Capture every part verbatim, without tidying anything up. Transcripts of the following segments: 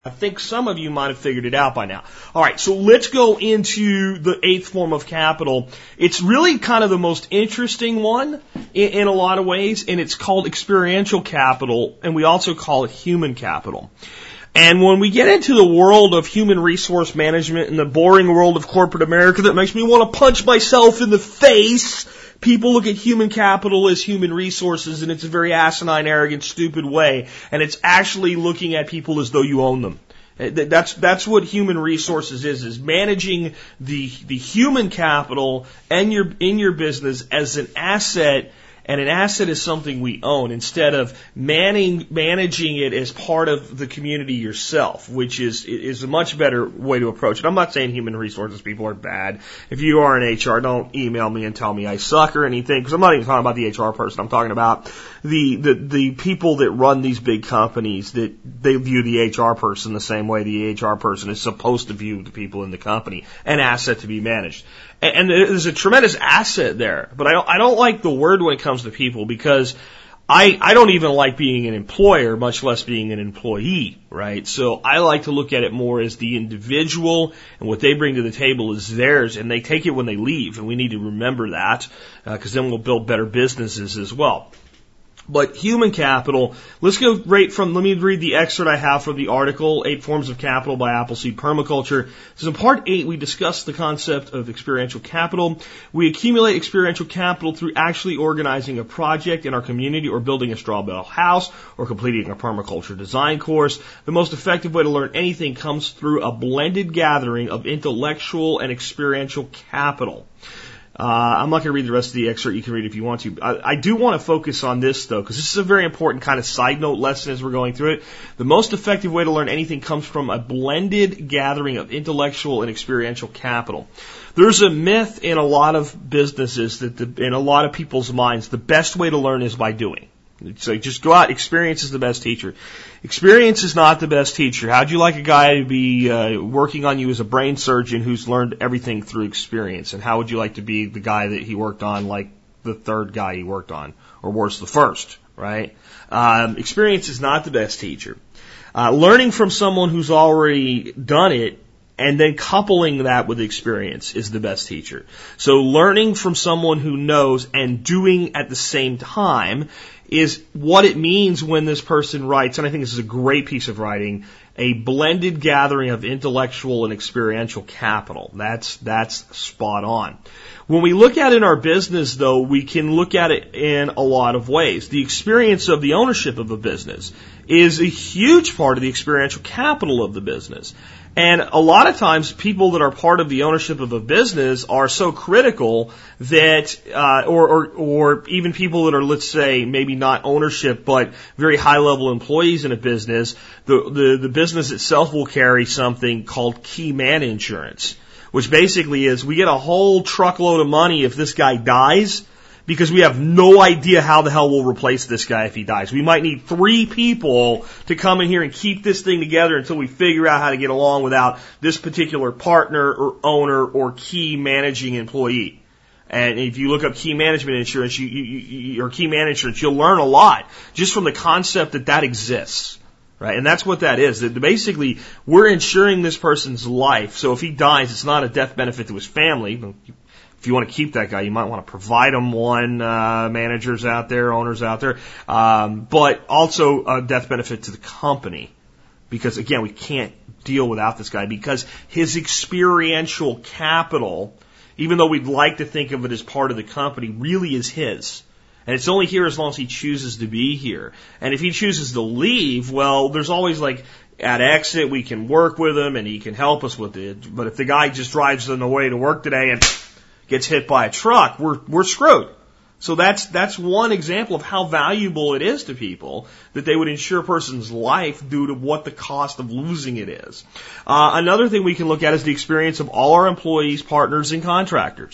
I think some of you might have figured it out by now. All right, so let's go into the eighth form of capital. It's really kind of the most interesting one in, in a lot of ways, and it's called experiential capital, and we also call it human capital. And when we get into the world of human resource management and the boring world of corporate America that makes me want to punch myself in the face, people look at human capital as human resources, and it's a very asinine, arrogant, stupid way. And it's actually looking at people as though you own them. That's that's what human resources is: is managing the the human capital and your in your business as an asset. And an asset is something we own instead of manning, managing it as part of the community yourself, which is is a much better way to approach it. I'm not saying human resources people are bad. If you are in H R, don't email me and tell me I suck or anything, because I'm not even talking about the H R person. I'm talking about the, the, the people that run these big companies, that they view the H R person the same way the H R person is supposed to view the people in the company, an asset to be managed. And there's a tremendous asset there, but I don't, I don't like the word when it comes to people, because I, I don't even like being an employer, much less being an employee, right? So I like to look at it more as the individual, and what they bring to the table is theirs, and they take it when they leave, and we need to remember that, because uh, then we'll build better businesses as well. But human capital, let's go right from, let me read the excerpt I have from the article, Eight Forms of Capital by Appleseed Permaculture. So in part eight, we discuss the concept of experiential capital. We accumulate experiential capital through actually organizing a project in our community, or building a straw bale house, or completing a permaculture design course. The most effective way to learn anything comes through a blended gathering of intellectual and experiential capital. Uh, I'm not going to read the rest of the excerpt. You can read it if you want to. I, I do want to focus on this, though, because this is a very important kind of side note lesson as we're going through it. The most effective way to learn anything comes from a blended gathering of intellectual and experiential capital. There's a myth in a lot of businesses, that the, in a lot of people's minds, the best way to learn is by doing. It's like, just go out. Experience is the best teacher. Experience is not the best teacher. How'd you like a guy to be uh, working on you as a brain surgeon who's learned everything through experience? And how would you like to be the guy that he worked on, like the third guy he worked on, or worse, the first, right? Um, experience is not the best teacher. Uh, learning from someone who's already done it, and then coupling that with experience, is the best teacher. So learning from someone who knows and doing at the same time is what it means when this person writes, and I think this is a great piece of writing, a blended gathering of intellectual and experiential capital. That's, that's spot on. When we look at it in our business, though, we can look at it in a lot of ways. The experience of the ownership of a business is a huge part of the experiential capital of the business. And a lot of times, people that are part of the ownership of a business are so critical that, uh, or, or, or even people that are, let's say, maybe not ownership, but very high-level employees in a business, the, the, the business itself will carry something called key man insurance, which basically is, we get a whole truckload of money if this guy dies, because we have no idea how the hell we'll replace this guy if he dies. We might need three people to come in here and keep this thing together until we figure out how to get along without this particular partner or owner or key managing employee. And if you look up key management insurance, you, you, you, or key man insurance, you'll learn a lot just from the concept that that exists. Right? And that's what that is. That basically, we're insuring this person's life. So if he dies, it's not a death benefit to his family. If you want to keep that guy, you might want to provide him one, uh, managers out there, owners out there, um, but also a death benefit to the company. Because again, we can't deal without this guy, because his experiential capital, even though we'd like to think of it as part of the company, really is his. And it's only here as long as he chooses to be here. And if he chooses to leave, well, there's always like, at exit, we can work with him and he can help us with it. But if the guy just drives on the way to work today and gets hit by a truck, we're we're screwed. So that's that's one example of how valuable it is to people that they would insure a person's life due to what the cost of losing it is. Uh, another thing we can look at is the experience of all our employees, partners, and contractors.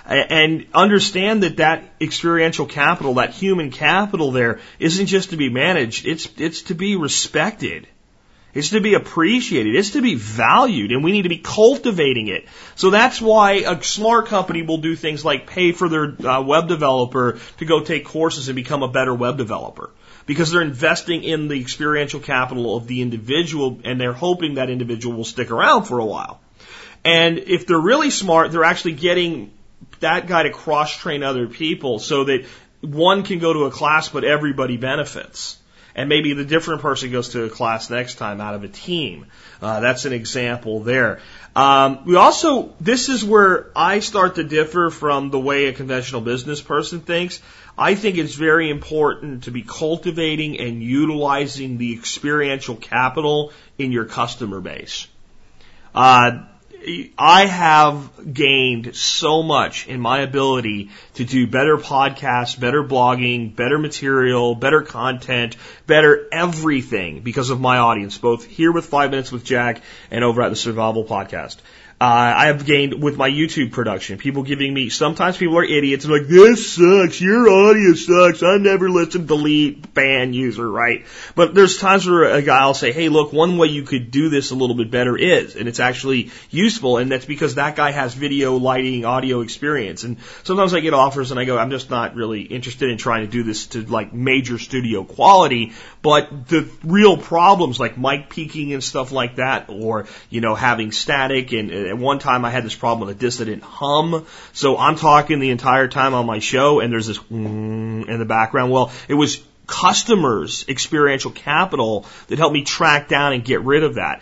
And understand that that experiential capital, that human capital there, isn't just to be managed, it's it's to be respected. It's to be appreciated. It's to be valued, and we need to be cultivating it. So that's why a smart company will do things like pay for their uh, web developer to go take courses and become a better web developer. because they're investing in the experiential capital of the individual, and they're hoping that individual will stick around for a while. And if they're really smart, they're actually getting that guy to cross-train other people so that one can go to a class, but everybody benefits. And maybe the different person goes to a class next time out of a team. Uh, that's an example there. Um, we also, this is where I start to differ from the way a conventional business person thinks. I think it's very important to be cultivating and utilizing the experiential capital in your customer base. Uh, I have gained so much in my ability to do better podcasts, better blogging, better material, better content, better everything because of my audience, both here with Five Minutes with Jack and over at the Survival Podcast. Uh, I have gained with my YouTube production, people giving me, sometimes people are idiots and like, this sucks, your audio sucks, I never listen, delete, ban user, right? But there's times where a guy will say, hey, look, one way you could do this a little bit better is, and it's actually useful, and that's because that guy has video, lighting, audio experience. And sometimes I get offers and I go, I'm just not really interested in trying to do this to like major studio quality, but the real problems like mic peaking and stuff like that, or, you know, having static, and at one time I had this problem with a dissident hum. So I'm talking the entire time on my show and there's this mm in the background. Well, it was customers' experiential capital that helped me track down and get rid of that.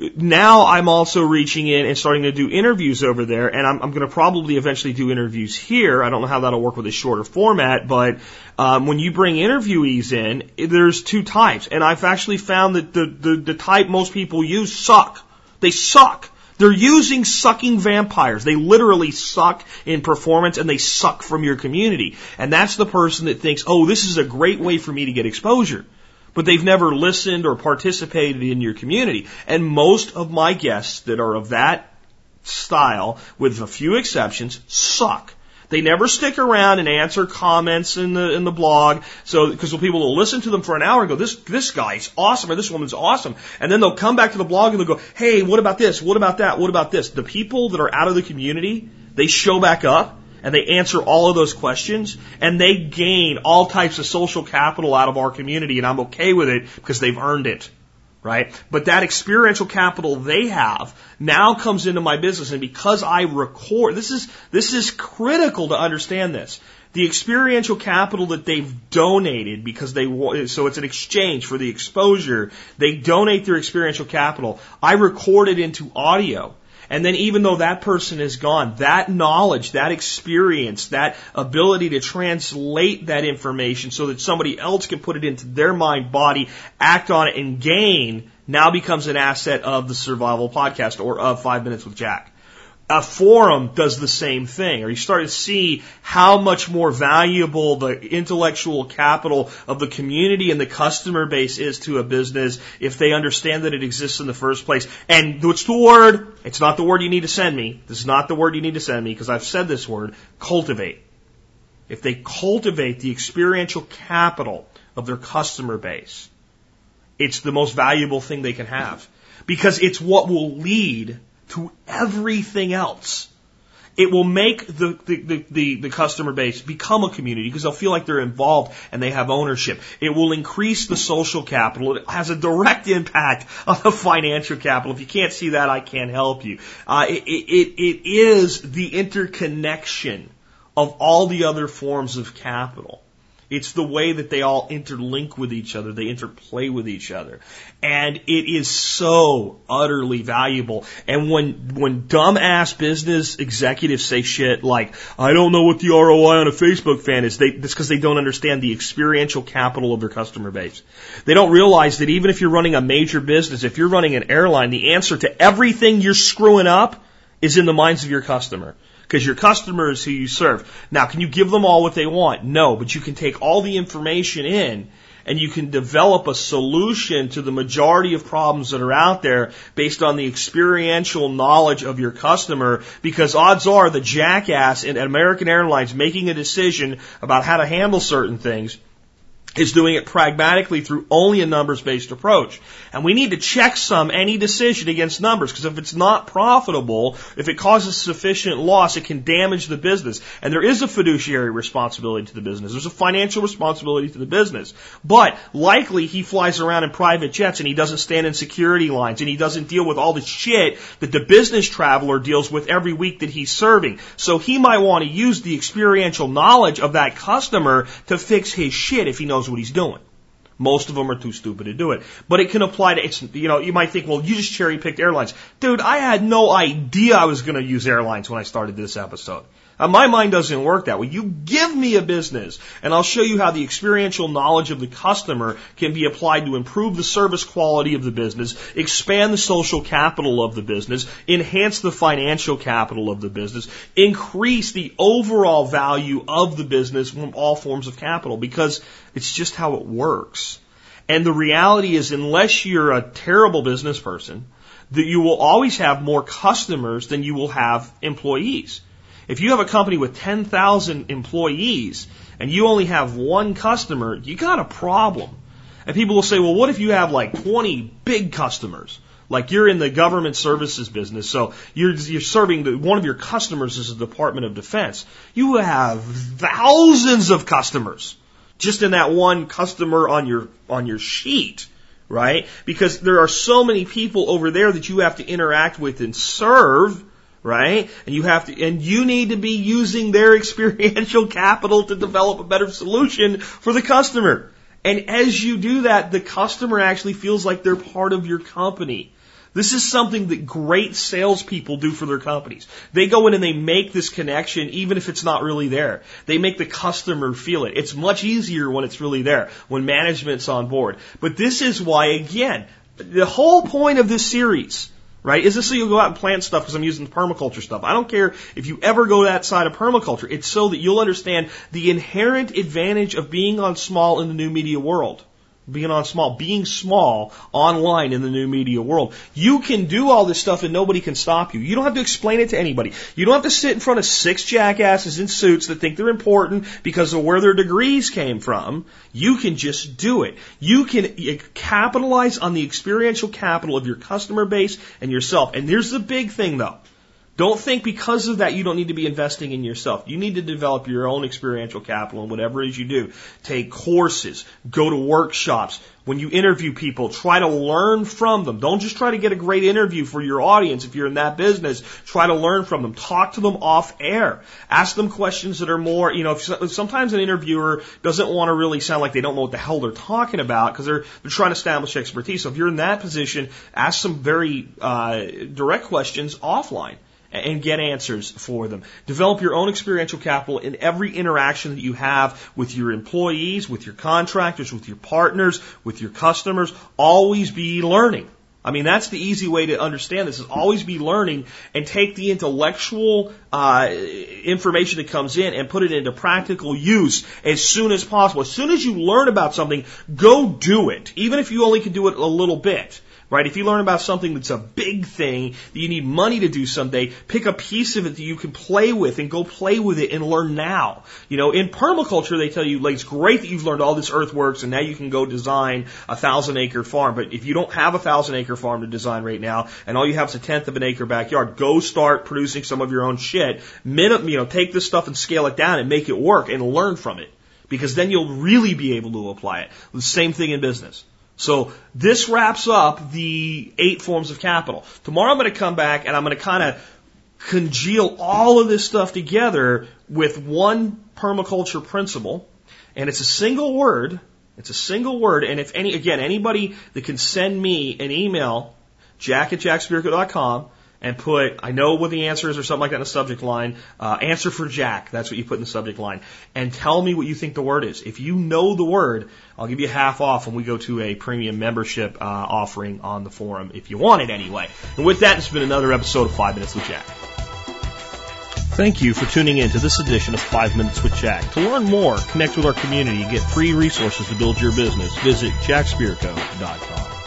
Now I'm also reaching in and starting to do interviews over there, and I'm, I'm going to probably eventually do interviews here. I don't know how that'll work with a shorter format, but um, when you bring interviewees in, there's two types, and I've actually found that the, the, the type most people use suck. They suck. They're using sucking vampires. They literally suck in performance and they suck from your community. And that's the person that thinks, oh, this is a great way for me to get exposure. But they've never listened or participated in your community. And most of my guests that are of that style, with a few exceptions, suck. They never stick around and answer comments in the in the blog. So, because people will listen to them for an hour and go, this this guy's awesome or this woman's awesome, and then they'll come back to the blog and they'll go, hey, what about this? What about that? What about this? The people that are out of the community, they show back up and they answer all of those questions, and they gain all types of social capital out of our community, and I'm okay with it because they've earned it. Right? But that experiential capital they have now comes into my business, and because I record, this is, this is critical to understand this. The experiential capital that they've donated because they, so it's an exchange for the exposure, they donate their experiential capital. I record it into audio. And then even though that person is gone, that knowledge, that experience, that ability to translate that information so that somebody else can put it into their mind, body, act on it, and gain, now becomes an asset of the Survival Podcast or of Five Minutes with Jack. A forum does the same thing, or you start to see how much more valuable the intellectual capital of the community and the customer base is to a business if they understand that it exists in the first place. And what's the word? It's not the word you need to send me. This is not the word you need to send me because I've said this word, cultivate. If they cultivate the experiential capital of their customer base, it's the most valuable thing they can have because it's what will lead to everything else. It will make the, the, the, the customer base become a community because they'll feel like they're involved and they have ownership. It will increase the social capital. It has a direct impact on the financial capital. If you can't see that, I can't help you. Uh, it, it, it is the interconnection of all the other forms of capital. It's the way that they all interlink with each other. They interplay with each other. And it is so utterly valuable. And when, when dumbass business executives say shit like, I don't know what the R O I on a Facebook fan is, they, that's because they don't understand the experiential capital of their customer base. They don't realize that even if you're running a major business, if you're running an airline, the answer to everything you're screwing up is in the minds of your customer. Because your customer is who you serve. Now, can you give them all what they want? No, but you can take all the information in and you can develop a solution to the majority of problems that are out there based on the experiential knowledge of your customer, because odds are the jackass in American Airlines making a decision about how to handle certain things is doing it pragmatically through only a numbers-based approach. And we need to checksum any decision against numbers, because if it's not profitable, if it causes sufficient loss, it can damage the business. And there is a fiduciary responsibility to the business. There's a financial responsibility to the business. But likely he flies around in private jets and he doesn't stand in security lines and he doesn't deal with all the shit that the business traveler deals with every week that he's serving. So he might want to use the experiential knowledge of that customer to fix his shit if he knows what he's doing. Most of them are too stupid to do it. But it can apply to, it's, you know, you might think, well, you just cherry picked airlines. Dude, I had no idea I was going to use airlines when I started this episode. Uh, my mind doesn't work that way. You give me a business, and I'll show you how the experiential knowledge of the customer can be applied to improve the service quality of the business, expand the social capital of the business, enhance the financial capital of the business, increase the overall value of the business from all forms of capital, because it's just how it works. And the reality is, unless you're a terrible business person, that you will always have more customers than you will have employees. If you have a company with ten thousand employees and you only have one customer, you got a problem. And people will say, well, what if you have like twenty big customers? Like you're in the government services business, so you're, you're serving, the, one of your customers is the Department of Defense. You have thousands of customers just in that one customer on your, on your sheet, right? Because there are so many people over there that you have to interact with and serve, right? And you have to, and you need to be using their experiential capital to develop a better solution for the customer. And as you do that, the customer actually feels like they're part of your company. This is something that great salespeople do for their companies. They go in and they make this connection even if it's not really there. They make the customer feel it. It's much easier when it's really there, when management's on board. But this is why, again, the whole point of this series, right, is this so you'll go out and plant stuff because I'm using permaculture stuff. I don't care if you ever go that side of permaculture. It's so that you'll understand the inherent advantage of being on small in the new media world. Being on small, being small online in the new media world. You can do all this stuff and nobody can stop you. You don't have to explain it to anybody. You don't have to sit in front of six jackasses in suits that think they're important because of where their degrees came from. You can just do it. You can capitalize on the experiential capital of your customer base and yourself. And here's the big thing though. Don't think because of that you don't need to be investing in yourself. You need to develop your own experiential capital in whatever it is you do. Take courses, go to workshops. When you interview people, try to learn from them. Don't just try to get a great interview for your audience if you're in that business. Try to learn from them. Talk to them off air. Ask them questions that are more, you know, if, sometimes an interviewer doesn't want to really sound like they don't know what the hell they're talking about because they're, they're trying to establish expertise. So if you're in that position, ask some very uh, direct questions offline and get answers for them. Develop your own experiential capital in every interaction that you have with your employees, with your contractors, with your partners, with your customers. Always be learning. I mean, that's the easy way to understand this, is always be learning and take the intellectual uh, information that comes in and put it into practical use as soon as possible. As soon as you learn about something, go do it, even if you only can do it a little bit. Right? If you learn about something that's a big thing that you need money to do someday, pick a piece of it that you can play with and go play with it and learn now. You know, in permaculture, they tell you, like, it's great that you've learned all this earthworks and now you can go design a thousand acre farm. But if you don't have a thousand acre farm to design right now and all you have is a tenth of an acre backyard, go start producing some of your own shit. Min- you know, take this stuff and scale it down and make it work and learn from it. Because then you'll really be able to apply it. The same thing in business. So this wraps up the eight forms of capital. Tomorrow I'm going to come back and I'm going to kind of congeal all of this stuff together with one permaculture principle. And it's a single word. It's a single word. And if any, again, anybody that can send me an email, jack at jack spirko dot com, and put, I know what the answer is or something like that in the subject line, uh, answer for Jack, that's what you put in the subject line, and tell me what you think the word is. If you know the word, I'll give you half off when we go to a premium membership uh, offering on the forum, if you want it anyway. And with that, it's been another episode of Five Minutes with Jack. Thank you for tuning in to this edition of Five Minutes with Jack. To learn more, connect with our community, and get free resources to build your business, visit jack spirko dot com.